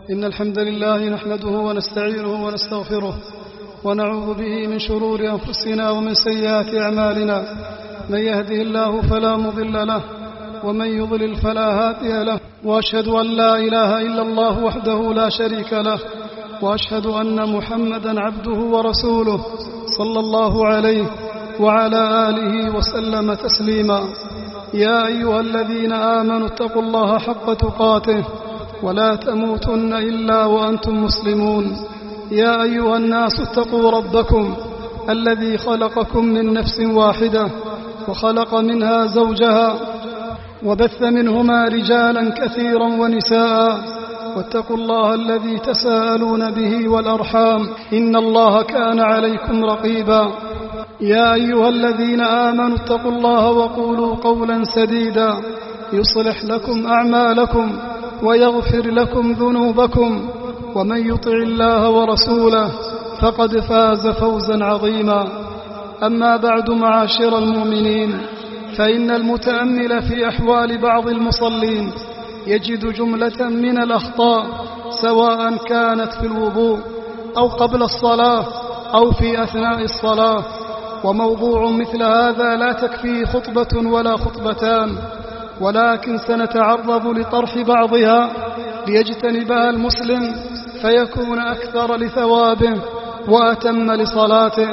إن الحمد لله نحمده ونستعينه ونستغفره ونعوذ به من شرور أنفسنا ومن سيئات أعمالنا. من يهده الله فلا مضل له ومن يضلل فلا هادي له، وأشهد أن لا إله إلا الله وحده لا شريك له، وأشهد أن محمدا عبده ورسوله صلى الله عليه وعلى آله وسلم تسليما. يا أيها الذين آمنوا اتقوا الله حق تقاته ولا تموتن إلا وأنتم مسلمون. يا أيها الناس اتقوا ربكم الذي خلقكم من نفس واحدة وخلق منها زوجها وبث منهما رجالا كثيرا ونساء، واتقوا الله الذي تساءلون به والأرحام إن الله كان عليكم رقيبا. يا أيها الذين آمنوا اتقوا الله وقولوا قولا سديدا يصلح لكم أعمالكم ويغفر لكم ذنوبكم، ومن يطع الله ورسوله فقد فاز فوزا عظيما. أما بعد، معاشر المؤمنين، فإن المتأمل في أحوال بعض المصلين يجد جملة من الأخطاء، سواء كانت في الوضوء أو قبل الصلاة أو في أثناء الصلاة. وموضوع مثل هذا لا تكفيه خطبة ولا خطبتان، ولكن سنتعرض لطرح بعضها ليجتنبها المسلم فيكون أكثر لثوابه وأتم لصلاته.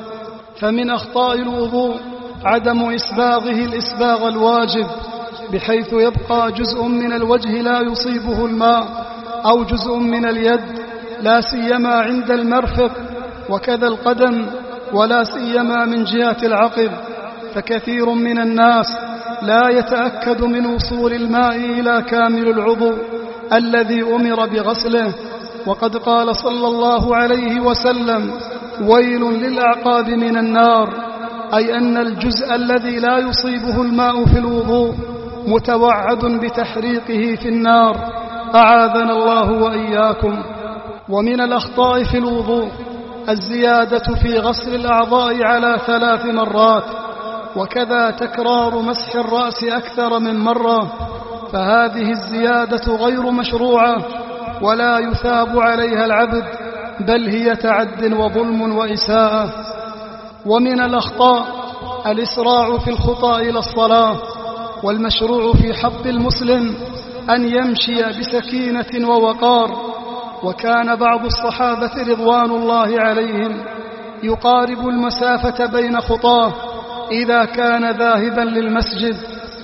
فمن أخطاء الوضوء عدم إسباغه الإسباغ الواجب، بحيث يبقى جزء من الوجه لا يصيبه الماء، أو جزء من اليد لا سيما عند المرفق، وكذا القدم، ولا سيما من جهة العقب. فكثير من الناس لا يتأكد من وصول الماء إلى كامل العضو الذي أمر بغسله، وقد قال صلى الله عليه وسلم: ويل للأعقاب من النار، أي أن الجزء الذي لا يصيبه الماء في الوضوء متوعد بتحريقه في النار، أعاذنا الله وإياكم. ومن الأخطاء في الوضوء الزيادة في غسل الأعضاء على 3 مرات، وكذا تكرار مسح الرأس أكثر من مرة، فهذه الزيادة غير مشروعة ولا يثاب عليها العبد، بل هي تعد وظلم وإساءة. ومن الأخطاء الإسراع في الخطى إلى الصلاة، والمشروع في حق المسلم أن يمشي بسكينة ووقار. وكان بعض الصحابة رضوان الله عليهم يقارب المسافة بين خطاه إذا كان ذاهبا للمسجد،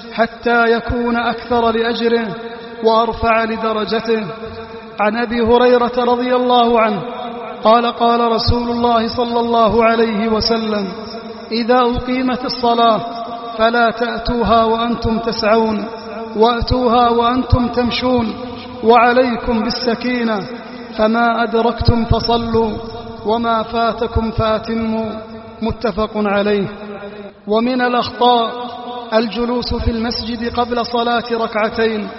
حتى يكون أكثر لأجره وأرفع لدرجته. عن أبي هريرة رضي الله عنه قال: قال رسول الله صلى الله عليه وسلم: إذا أقيمت الصلاة فلا تأتوها وأنتم تسعون، وأتوها وأنتم تمشون، وعليكم بالسكينة، فما أدركتم فصلوا وما فاتكم فأتموا، متفق عليه. ومن الأخطاء الجلوس في المسجد قبل صلاة ركعتين،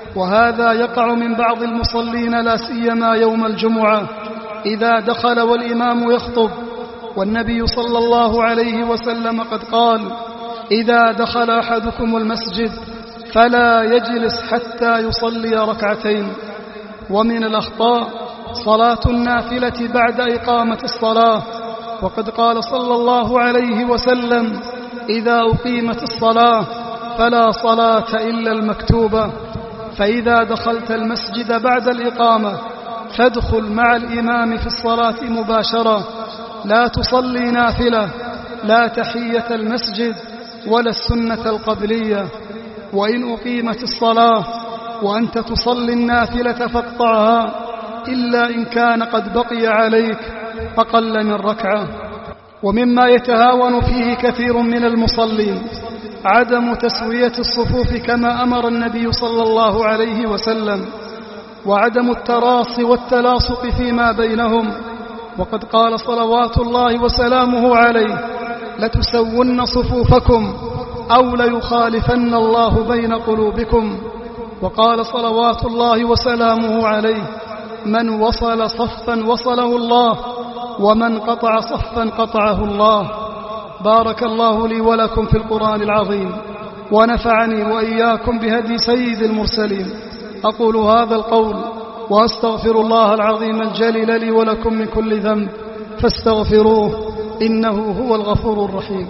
وهذا يقع من بعض المصلين لا سيما يوم الجمعة إذا دخل والإمام يخطب، والنبي صلى الله عليه وسلم قد قال: إذا دخل أحدكم المسجد فلا يجلس حتى يصلي ركعتين. ومن الأخطاء صلاة النافلة بعد إقامة الصلاة، وقد قال صلى الله عليه وسلم: إذا أقيمت الصلاة فلا صلاة إلا المكتوبة. فإذا دخلت المسجد بعد الإقامة فادخل مع الإمام في الصلاة مباشرة، لا تصلي نافلة، لا تحية المسجد ولا السنة القبلية. وإن أقيمت الصلاة وأنت تصلي النافلة فاقطعها، إلا إن كان قد بقي عليك أقل من ركعة. ومما يتهاون فيه كثير من المصلين عدم تسوية الصفوف كما أمر النبي صلى الله عليه وسلم، وعدم التراصي والتلاصق فيما بينهم، وقد قال صلوات الله وسلامه عليه: لتسون صفوفكم أو ليخالفن الله بين قلوبكم. وقال صلوات الله وسلامه عليه: من وصل صفا وصله الله، ومن قطع صفا قطعه الله. بارك الله لي ولكم في القرآن العظيم، ونفعني وإياكم بهدي سيد المرسلين. أقول هذا القول وأستغفر الله العظيم الجليل لي ولكم من كل ذنب فاستغفروه إنه هو الغفور الرحيم.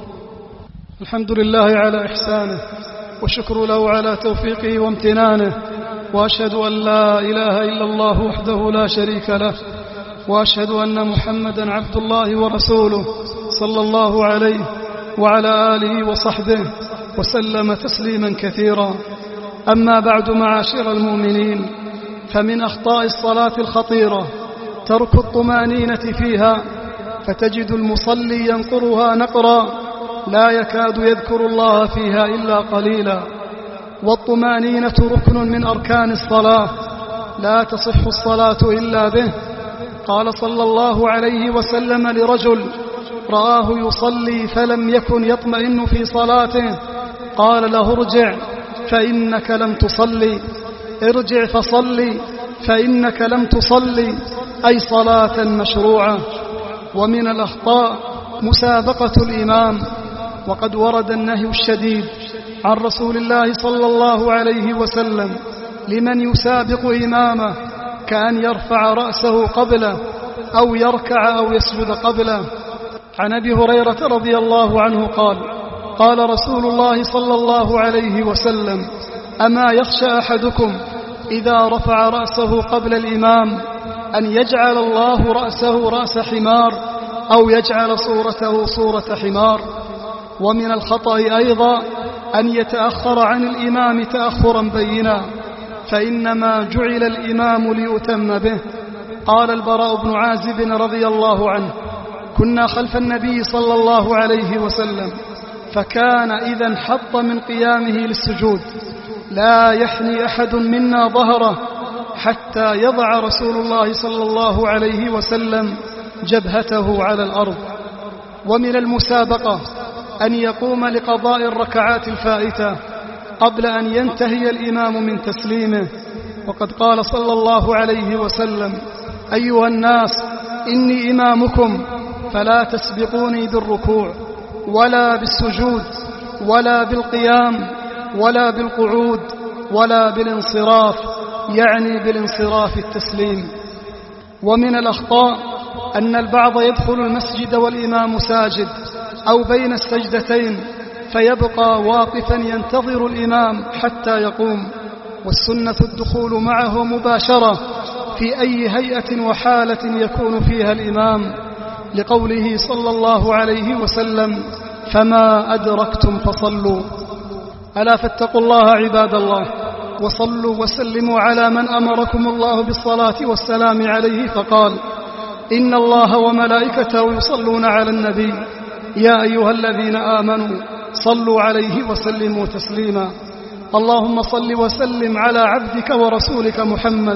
الحمد لله على إحسانه، والشكر له على توفيقه وامتنانه، وأشهد أن لا إله إلا الله وحده لا شريك له، وأشهد أن محمدا عبد الله ورسوله صلى الله عليه وعلى آله وصحبه وسلم تسليما كثيرا. أما بعد، معاشر المؤمنين، فمن أخطاء الصلاة الخطيرة ترك الطمأنينة فيها، فتجد المصلي ينقرها نقرا لا يكاد يذكر الله فيها إلا قليلا. والطمأنينة ركن من أركان الصلاة، لا تصح الصلاة إلا به. قال صلى الله عليه وسلم لرجل رآه يصلي فلم يكن يطمئن في صلاته، قال له: ارجع فإنك لم تصلي، ارجع فصلي فإنك لم تصلي، أي صلاة مشروعة. ومن الأخطاء مسابقة الإمام، وقد ورد النهي الشديد عن رسول الله صلى الله عليه وسلم لمن يسابق إمامه، كأن يرفع رأسه قبله أو يركع أو يسجد قبله. عن أبي هريرة رضي الله عنه قال: قال رسول الله صلى الله عليه وسلم: أما يخشى أحدكم إذا رفع رأسه قبل الإمام أن يجعل الله رأسه رأس حمار أو يجعل صورته صورة حمار. ومن الخطأ أيضا أن يتأخر عن الإمام تأخرا بينا، فإنما جعل الإمام ليؤتم به. قال البراء بن عازب رضي الله عنه: كنا خلف النبي صلى الله عليه وسلم، فكان إذا انحط من قيامه للسجود لا يحني أحد منا ظهره حتى يضع رسول الله صلى الله عليه وسلم جبهته على الأرض. ومن المسابقة أن يقوم لقضاء الركعات الفائتة قبل أن ينتهي الإمام من تسليمه، وقد قال صلى الله عليه وسلم: أيها الناس، إني إمامكم فلا تسبقوني بالركوع ولا بالسجود ولا بالقيام ولا بالقعود ولا بالانصراف، يعني بالانصراف التسليم. ومن الأخطاء أن البعض يدخل المسجد والإمام ساجد أو بين السجدتين فيبقى واقفا ينتظر الإمام حتى يقوم، والسنة الدخول معه مباشرة في أي هيئة وحالة يكون فيها الإمام، لقوله صلى الله عليه وسلم: فما أدركتم فصلوا. ألا فاتقوا الله عباد الله، وصلوا وسلموا على من أمركم الله بالصلاة والسلام عليه، فقال: إن الله وملائكته يصلون على النبي يا أيها الذين آمنوا صلوا عليه وسلموا تسليما. اللهم صل وسلم على عبدك ورسولك محمد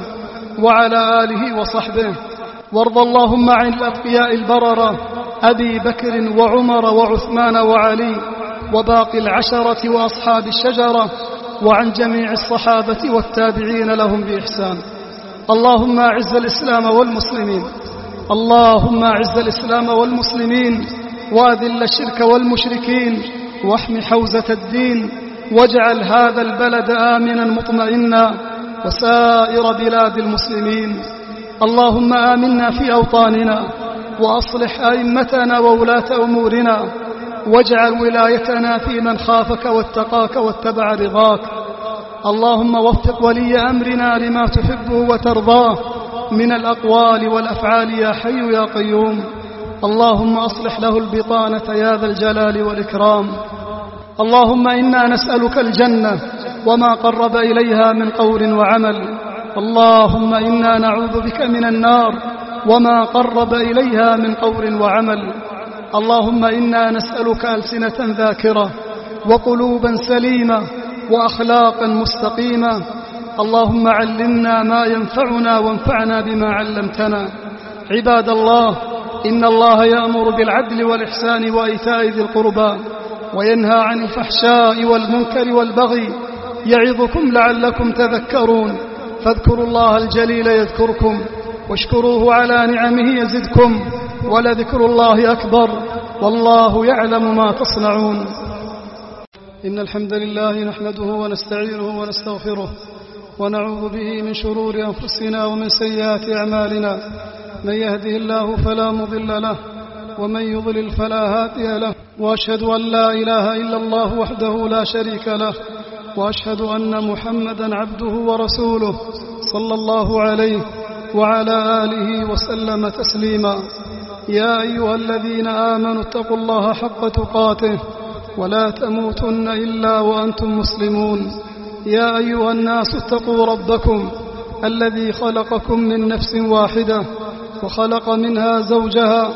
وعلى آله وصحبه، وارض اللهم عن الأتقياء البررة أبي بكر وعمر وعثمان وعلي وباقي العشرة وأصحاب الشجرة، وعن جميع الصحابة والتابعين لهم بإحسان. اللهم أعز الإسلام والمسلمين، اللهم أعز الإسلام والمسلمين، وأذل الشرك والمشركين، واحم حوزة الدين، واجعل هذا البلد آمنا مطمئنا وسائر بلاد المسلمين. اللهم آمنا في أوطاننا، وأصلح أئمتنا وولاة أمورنا، واجعل ولايتنا في من خافك واتقاك واتبع رضاك. اللهم وفق ولي أمرنا لما تحبه وترضاه من الأقوال والأفعال يا حي يا قيوم. اللهم أصلح له البطانة يا ذا الجلال والإكرام. اللهم إنا نسألك الجنة وما قرب إليها من قول وعمل. اللهم إنا نعوذ بك من النار وما قرب إليها من قول وعمل. اللهم إنا نسألك ألسنة ذاكرة وقلوبا سليمة وأخلاقا مستقيمة. اللهم علمنا ما ينفعنا وانفعنا بما علمتنا. عباد الله، إن الله يأمر بالعدل والإحسان وإيتاء ذي القربى وينهى عن الفحشاء والمنكر والبغي، يعظكم لعلكم تذكرون. فاذكروا الله الجليل يذكركم، واشكروه على نعمه يزدكم، ولذكر الله أكبر، والله يعلم ما تصنعون. إن الحمد لله نحمده ونستعينه ونستغفره ونعوذ به من شرور أنفسنا ومن سيئات أعمالنا. من يهده الله فلا مضل له ومن يضلل فلا هادي له، وأشهد أن لا إله إلا الله وحده لا شريك له، وأشهد أن محمدا عبده ورسوله صلى الله عليه وعلى آله وسلم تسليما. يا أيها الذين آمنوا اتقوا الله حق تقاته ولا تموتن إلا وأنتم مسلمون. يا أيها الناس اتقوا ربكم الذي خلقكم من نفس واحدة وخلق منها زوجها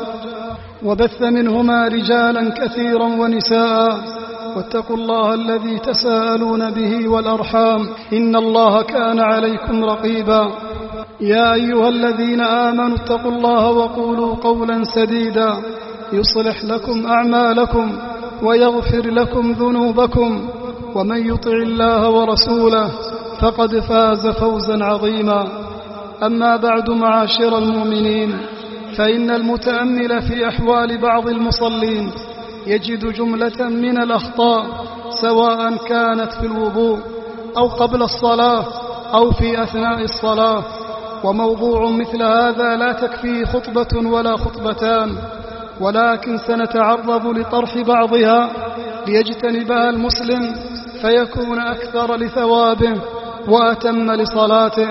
وبث منهما رجالا كثيرا ونساء، واتقوا الله الذي تساءلون به والأرحام إن الله كان عليكم رقيبا. يا أيها الذين آمنوا اتقوا الله وقولوا قولا سديدا يصلح لكم أعمالكم ويغفر لكم ذنوبكم، ومن يطع الله ورسوله فقد فاز فوزا عظيما. أما بعد، معاشر المؤمنين، فإن المتأمل في أحوال بعض المصلين يجد جملة من الأخطاء، سواء كانت في الوضوء أو قبل الصلاة أو في أثناء الصلاة. وموضوع مثل هذا لا تكفيه خطبة ولا خطبتان، ولكن سنتعرض لطرح بعضها ليجتنبها المسلم فيكون أكثر لثوابه وأتم لصلاته.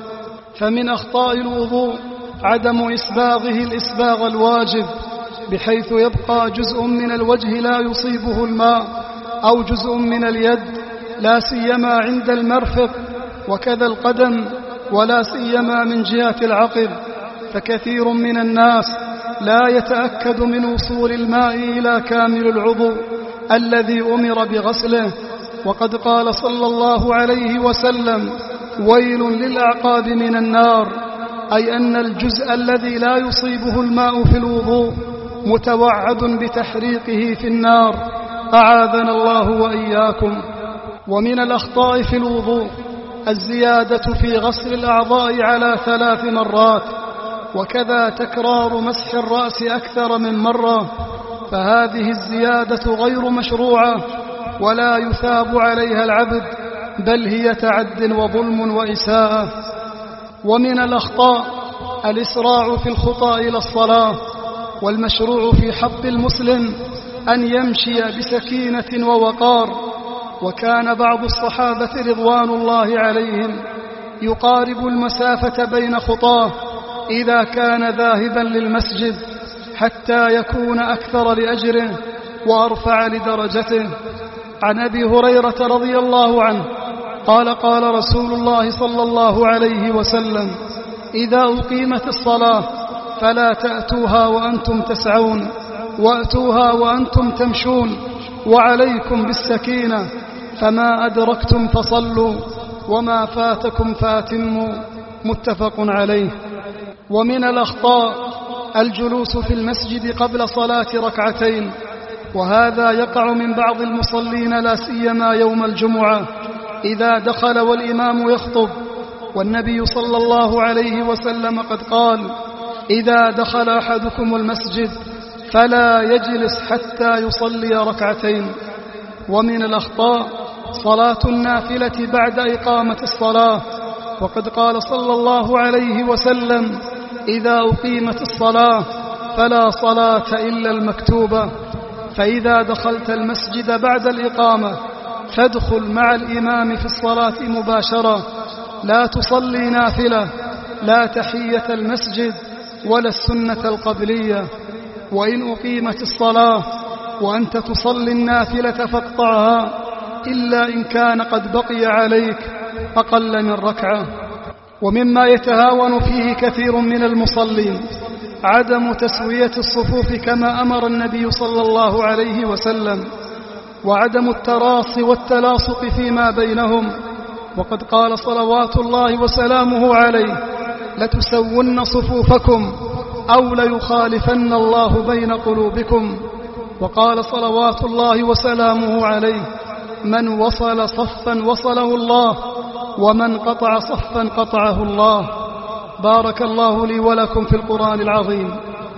فمن أخطاء الوضوء عدم إسباغه الإسباغ الواجب، بحيث يبقى جزء من الوجه لا يصيبه الماء، أو جزء من اليد لا سيما عند المرفق، وكذا القدم، ولا سيما من جهة العقب. فكثير من الناس لا يتأكد من وصول الماء إلى كامل العضو الذي أمر بغسله. وقد قال صلى الله عليه وسلم: ويل للأعقاب من النار، أي أن الجزء الذي لا يصيبه الماء في الوضوء متوعد بتحريقه في النار، أعاذنا الله وإياكم. ومن الأخطاء في الوضوء الزيادة في غسل الأعضاء على 3 مرات، وكذا تكرار مسح الرأس أكثر من مرة، فهذه الزيادة غير مشروعة ولا يثاب عليها العبد، بل هي تعد وظلم وإساءة. ومن الأخطاء الإسراع في الخطى إلى الصلاة، والمشروع في حق المسلم أن يمشي بسكينة ووقار. وكان بعض الصحابة رضوان الله عليهم يقارب المسافة بين خطاه إذا كان ذاهبا للمسجد، حتى يكون أكثر لأجره وأرفع لدرجته. عن أبي هريرة رضي الله عنه قال: قال رسول الله صلى الله عليه وسلم: إذا أقيمت الصلاة فلا تأتوها وأنتم تسعون، وأتوها وأنتم تمشون، وعليكم بالسكينة، فما أدركتم فصلوا وما فاتكم فأتموا، متفق عليه. ومن الأخطاء الجلوس في المسجد قبل صلاة ركعتين، وهذا يقع من بعض المصلين لا سيما يوم الجمعة إذا دخل والإمام يخطب، والنبي صلى الله عليه وسلم قد قال: إذا دخل أحدكم المسجد فلا يجلس حتى يصلي ركعتين. ومن الأخطاء صلاة النافلة بعد إقامة الصلاة، وقد قال صلى الله عليه وسلم: إذا أقيمت الصلاة فلا صلاة إلا المكتوبة. فإذا دخلت المسجد بعد الإقامة فادخل مع الإمام في الصلاة مباشرة، لا تصلي نافلة، لا تحية المسجد ولا السنة القبلية. وإن أقيمت الصلاة وأنت تصلي النافلة فاقطعها، إلا إن كان قد بقي عليك أقل من ركعة. ومما يتهاون فيه كثير من المصلين عدم تسوية الصفوف كما أمر النبي صلى الله عليه وسلم، وعدم التراص والتلاصق فيما بينهم. وقد قال صلوات الله وسلامه عليه: لتسون صفوفكم أو ليخالفن الله بين قلوبكم. وقال صلوات الله وسلامه عليه: من وصل صفا وصله الله، ومن قطع صفا قطعه الله. بارك الله لي ولكم في القرآن العظيم،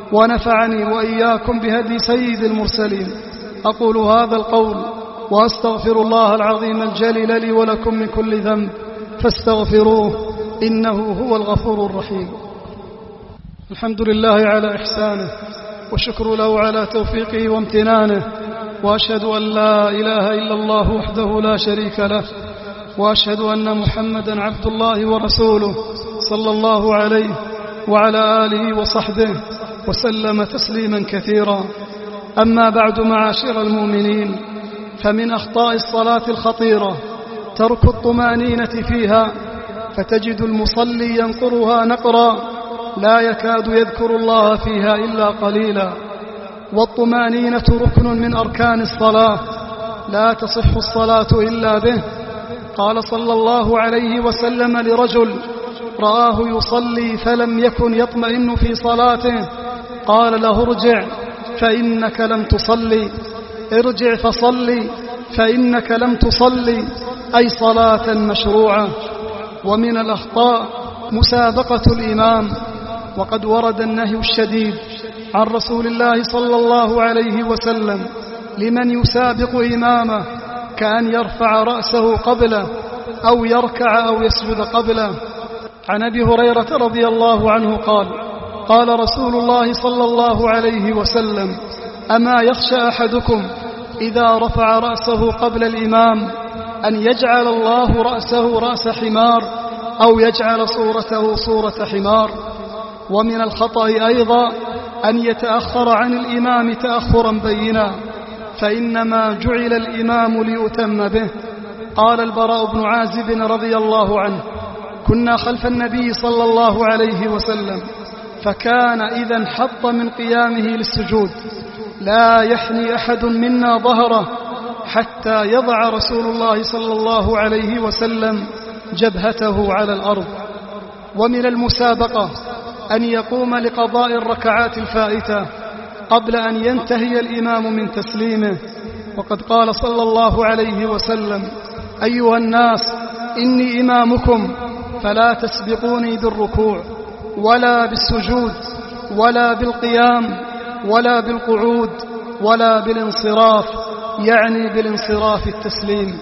ونفعني وإياكم بهدي سيد المرسلين. أقول هذا القول وأستغفر الله العظيم الجليل لي ولكم من كل ذنب، فاستغفروه إنه هو الغفور الرحيم. الحمد لله على إحسانه، وشكر له على توفيقه وامتنانه، وأشهد أن لا إله إلا الله وحده لا شريك له، وأشهد أن محمدا عبد الله ورسوله صلى الله عليه وعلى آله وصحبه وسلم تسليما كثيرا. أما بعد، معاشر المؤمنين، فمن أخطاء الصلاة الخطيرة ترك الطمأنينة فيها، فتجد المصلي ينقرها نقرا لا يكاد يذكر الله فيها إلا قليلا. والطمأنينة ركن من أركان الصلاة، لا تصح الصلاة إلا به. قال صلى الله عليه وسلم لرجل رآه يصلي فلم يكن يطمئن في صلاته، قال له: ارجع فإنك لم تصلي، ارجع فصلي فإنك لم تصلي، أي صلاة مشروعة. ومن الأخطاء مسابقة الإمام، وقد ورد النهي الشديد عن رسول الله صلى الله عليه وسلم لمن يسابق إمامه، كأن يرفع رأسه قبله أو يركع أو يسجد قبله. عن أبي هريرة رضي الله عنه قال: قال رسول الله صلى الله عليه وسلم: أما يخشى أحدكم إذا رفع رأسه قبل الإمام أن يجعل الله رأسه رأس حمار أو يجعل صورته صورة حمار. ومن الخطأ أيضا أن يتأخر عن الإمام تأخرا بينا، فإنما جعل الإمام ليؤتم به. قال البراء بن عازب رضي الله عنه: كنا خلف النبي صلى الله عليه وسلم، فكان إذا انحط من قيامه للسجود لا يحني أحد منا ظهره حتى يضع رسول الله صلى الله عليه وسلم جبهته على الأرض. ومن المسابقة أن يقوم لقضاء الركعات الفائتة قبل أن ينتهي الإمام من تسليمه، وقد قال صلى الله عليه وسلم: أيها الناس، إني إمامكم فلا تسبقوني بالركوع ولا بالسجود ولا بالقيام ولا بالقعود ولا بالانصراف، يعني بالانصراف التسليم.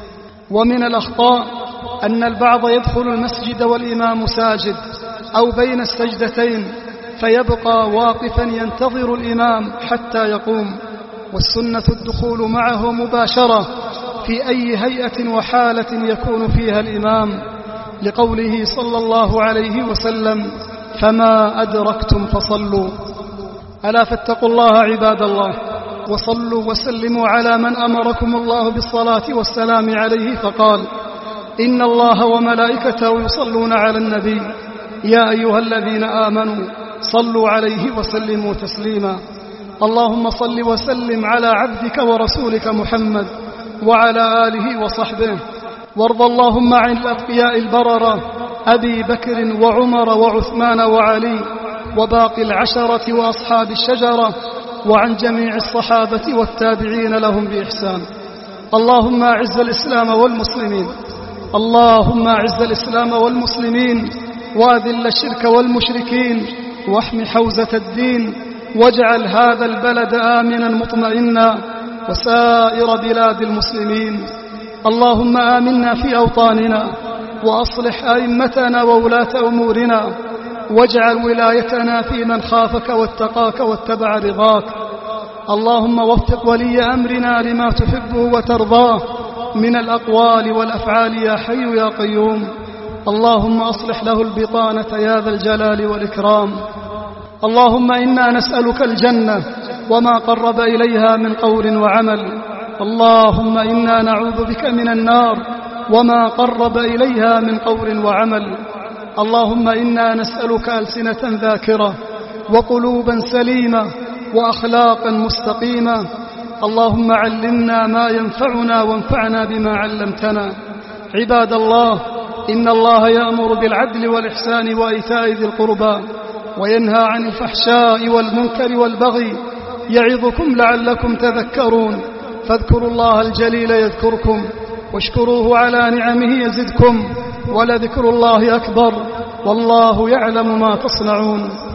ومن الأخطاء أن البعض يدخل المسجد والإمام ساجد أو بين السجدتين فيبقى واقفا ينتظر الإمام حتى يقوم، والسنة الدخول معه مباشرة في أي هيئة وحالة يكون فيها الإمام، لقوله صلى الله عليه وسلم: فما أدركتم فصلوا. ألا فاتقوا الله عباد الله، وصلوا وسلموا على من أمركم الله بالصلاة والسلام عليه، فقال: إن الله وملائكته يصلون على النبي يا أيها الذين آمنوا صلوا عليه وسلموا تسليما. اللهم صل وسلم على عبدك ورسولك محمد وعلى آله وصحبه، وارض اللهم عن الأتقياء البررة أبي بكر وعمر وعثمان وعلي وباقي العشرة وأصحاب الشجرة، وعن جميع الصحابة والتابعين لهم بإحسان. اللهم أعز الإسلام والمسلمين، اللهم أعز الإسلام والمسلمين، وأذل الشرك والمشركين، واحم حوزة الدين، واجعل هذا البلد آمنا مطمئنا وسائر بلاد المسلمين. اللهم آمنا في أوطاننا، وأصلح أئمتنا وولاة أمورنا، واجعل ولايتنا في من خافك واتقاك واتبع رضاك. اللهم وفق ولي أمرنا لما تحبه وترضاه من الأقوال والأفعال يا حي يا قيوم. اللهم أصلح له البطانة يا ذا الجلال والإكرام. اللهم إنا نسألك الجنة وما قرب إليها من قول وعمل. اللهم إنا نعوذ بك من النار وما قرب إليها من قول وعمل. اللهم إنا نسألك ألسنة ذاكرة وقلوبا سليمة وأخلاقا مستقيمة. اللهم علمنا ما ينفعنا وانفعنا بما علمتنا. عباد الله، إن الله يأمر بالعدل والإحسان وإيتاء ذي القربى وينهى عن الفحشاء والمنكر والبغي، يعظكم لعلكم تذكرون. فاذكروا الله الجليل يذكركم، واشكروه على نعمه يزدكم، ولذكر الله أكبر، والله يعلم ما تصنعون.